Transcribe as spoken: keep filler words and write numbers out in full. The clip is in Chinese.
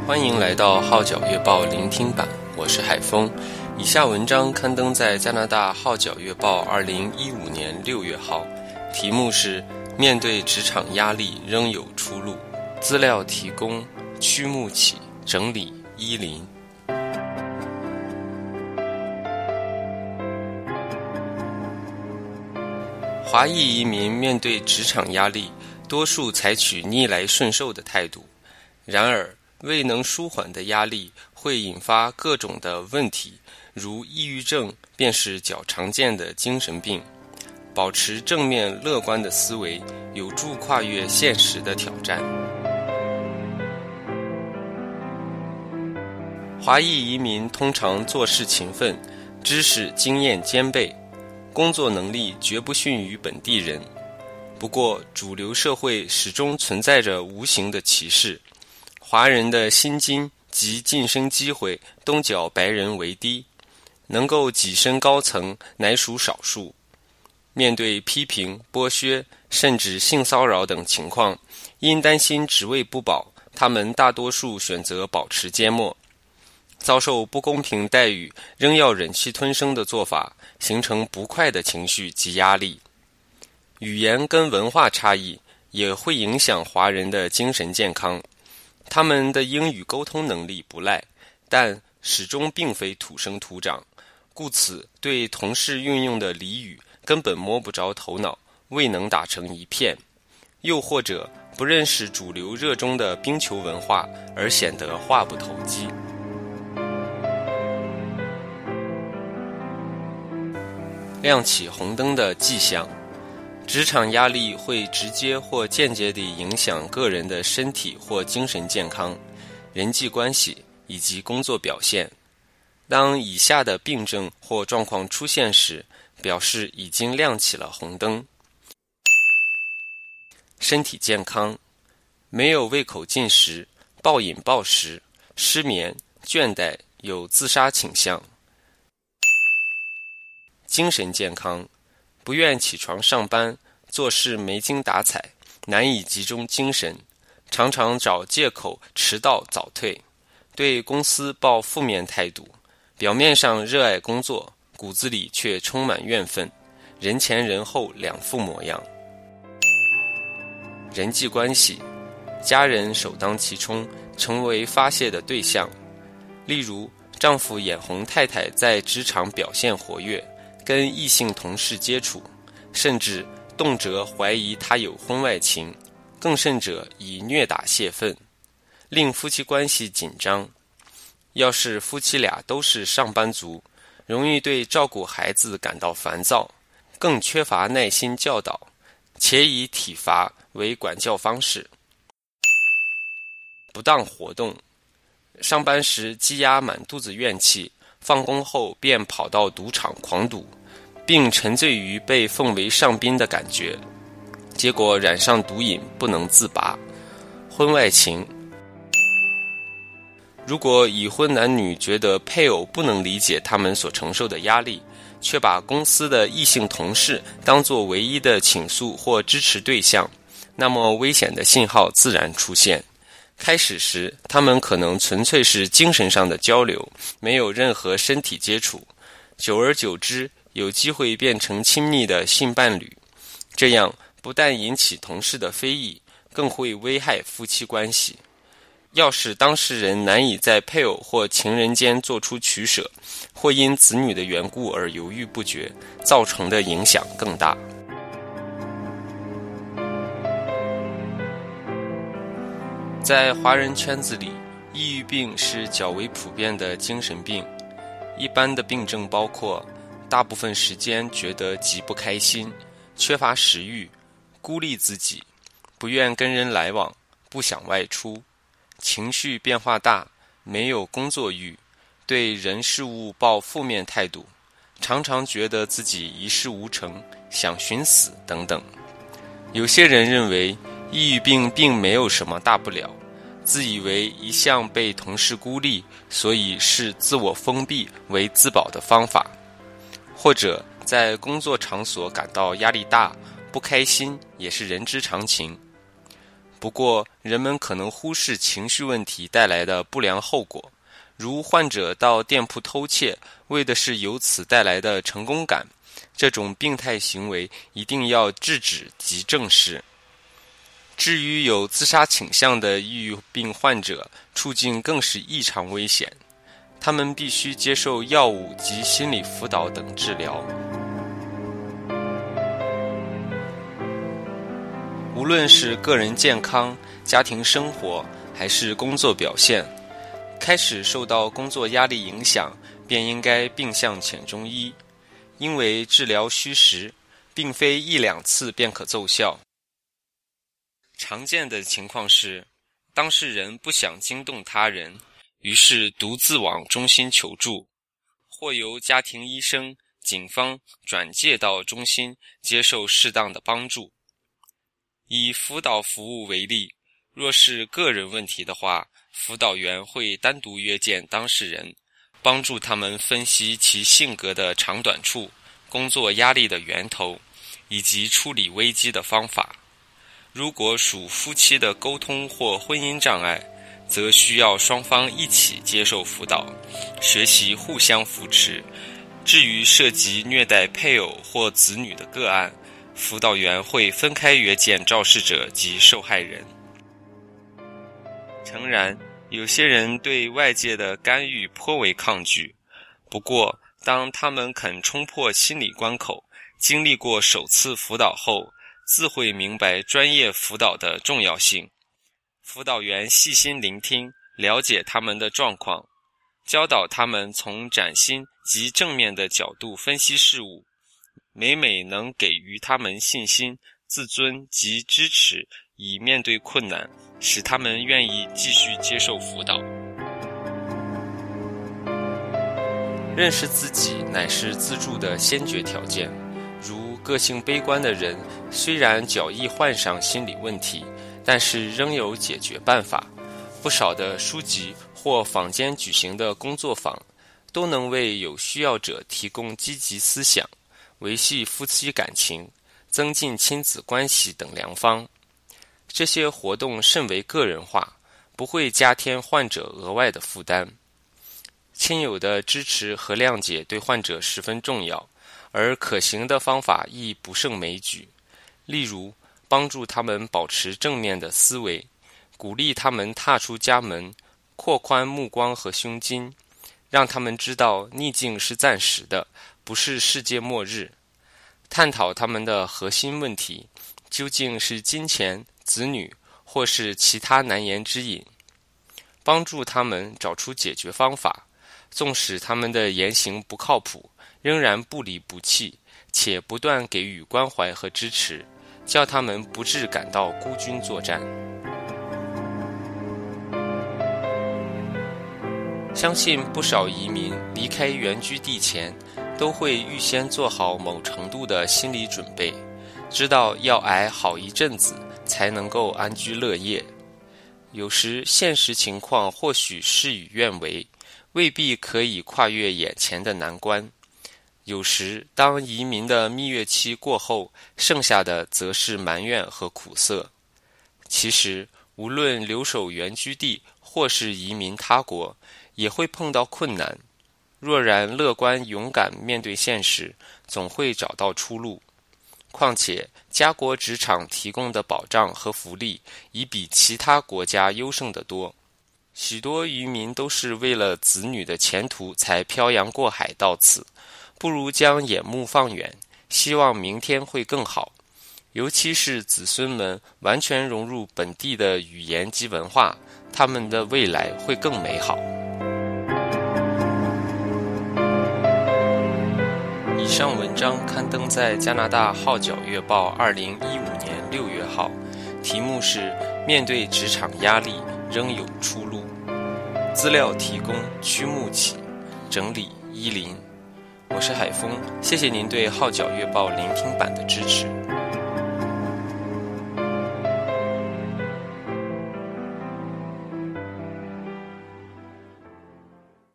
欢迎来到号角月报聆听版，我是海峰。以下文章刊登在加拿大号角月报二零一五年六月号，题目是面对职场压力仍有出路。资料提供曲木启，整理依林。华裔移民面对职场压力，多数采取逆来顺受的态度。然而，未能舒缓的压力会引发各种的问题，如抑郁症便是较常见的精神病。保持正面乐观的思维，有助跨越现实的挑战。华裔移民通常做事勤奋，知识经验兼备，工作能力绝不逊于本地人。不过，主流社会始终存在着无形的歧视，华人的薪金及晋升机会都较白人为低，能够跻身高层乃属少数。面对批评、剥削，甚至性骚扰等情况，因担心职位不保，他们大多数选择保持缄默。遭受不公平待遇，仍要忍气吞声的做法，形成不快的情绪及压力。语言跟文化差异也会影响华人的精神健康。他们的英语沟通能力不赖，但始终并非土生土长，故此对同事运用的俚语根本摸不着头脑，未能打成一片。又或者不认识主流热衷的冰球文化，而显得话不投机。亮起红灯的迹象。职场压力会直接或间接地影响个人的身体或精神健康、人际关系以及工作表现。当以下的病症或状况出现时，表示已经亮起了红灯。身体健康，没有胃口进食、暴饮暴食、失眠、倦怠，有自杀倾向。精神健康，不愿起床上班，做事没精打采，难以集中精神，常常找借口迟到早退，对公司抱负面态度，表面上热爱工作，骨子里却充满怨愤，人前人后两副模样。人际关系，家人首当其冲，成为发泄的对象。例如，丈夫眼红太太在职场表现活跃，跟异性同事接触，甚至动辄怀疑他有婚外情，更甚者以虐打泄愤，令夫妻关系紧张。要是夫妻俩都是上班族，容易对照顾孩子感到烦躁，更缺乏耐心教导，且以体罚为管教方式。不当活动，上班时积压满肚子怨气，放工后便跑到赌场狂赌，并沉醉于被奉为上宾的感觉，结果染上毒瘾不能自拔。婚外情，如果已婚男女觉得配偶不能理解他们所承受的压力，却把公司的异性同事当作唯一的倾诉或支持对象，那么危险的信号自然出现。开始时，他们可能纯粹是精神上的交流，没有任何身体接触，久而久之，有机会变成亲密的性伴侣。这样不但引起同事的非议，更会危害夫妻关系。要是当事人难以在配偶或情人间做出取舍，或因子女的缘故而犹豫不决，造成的影响更大。在华人圈子里，抑郁病是较为普遍的精神病。一般的病症包括大部分时间觉得极不开心，缺乏食欲，孤立自己，不愿跟人来往，不想外出，情绪变化大，没有工作欲，对人事物抱负面态度，常常觉得自己一事无成，想寻死等等。有些人认为抑郁病并没有什么大不了，自以为一向被同事孤立，所以视自我封闭为自保的方法。或者在工作场所感到压力大，不开心也是人之常情。 不过，人们可能忽视情绪问题带来的不良后果，如患者到店铺偷窃，为的是由此带来的成功感。这种病态行为一定要制止及正视。至于有自杀倾向的抑郁病患者，处境更是异常危险，他们必须接受药物及心理辅导等治疗。无论是个人健康、家庭生活，还是工作表现，开始受到工作压力影响，便应该病向浅中医，因为治疗需时，并非一两次便可奏效。常见的情况是，当事人不想惊动他人，于是独自往中心求助，或由家庭医生、警方转介到中心接受适当的帮助。以辅导服务为例，若是个人问题的话，辅导员会单独约见当事人，帮助他们分析其性格的长短处、工作压力的源头，以及处理危机的方法。如果属夫妻的沟通或婚姻障碍，则需要双方一起接受辅导，学习互相扶持。至于涉及虐待配偶或子女的个案，辅导员会分开约见肇事者及受害人。诚然，有些人对外界的干预颇为抗拒，不过当他们肯冲破心理关口，经历过首次辅导后，自会明白专业辅导的重要性。辅导员细心聆听，了解他们的状况，教导他们从崭新及正面的角度分析事物，每每能给予他们信心、自尊及支持，以面对困难，使他们愿意继续接受辅导。认识自己乃是自助的先决条件。如个性悲观的人，虽然较易患上心理问题，但是仍有解决办法。不少的书籍或坊间举行的工作坊，都能为有需要者提供积极思想、维系夫妻感情、增进亲子关系等良方。这些活动甚为个人化，不会加添患者额外的负担。亲友的支持和谅解对患者十分重要，而可行的方法亦不胜枚举。例如，帮助他们保持正面的思维，鼓励他们踏出家门，扩宽目光和胸襟，让他们知道逆境是暂时的，不是世界末日。探讨他们的核心问题，究竟是金钱、子女，或是其他难言之隐，帮助他们找出解决方法。纵使他们的言行不靠谱，仍然不离不弃，且不断给予关怀和支持，叫他们不致感到孤军作战。相信不少移民离开原居地前，都会预先做好某程度的心理准备，知道要挨好一阵子才能够安居乐业。有时现实情况或许事与愿违，未必可以跨越眼前的难关。有时当移民的蜜月期过后，剩下的则是埋怨和苦涩。其实无论留守原居地或是移民他国，也会碰到困难。若然乐观勇敢面对现实，总会找到出路。况且家国职场提供的保障和福利已比其他国家优胜得多。许多渔民都是为了子女的前途才漂洋过海到此，不如将眼目放远，希望明天会更好。尤其是子孙们完全融入本地的语言及文化，他们的未来会更美好。以上文章刊登在加拿大《号角月报》二零一五年六月号，题目是“面对职场压力，仍有出路”。资料提供曲木启，整理依林。我是海峰，谢谢您对《号角月报》聆听版的支持。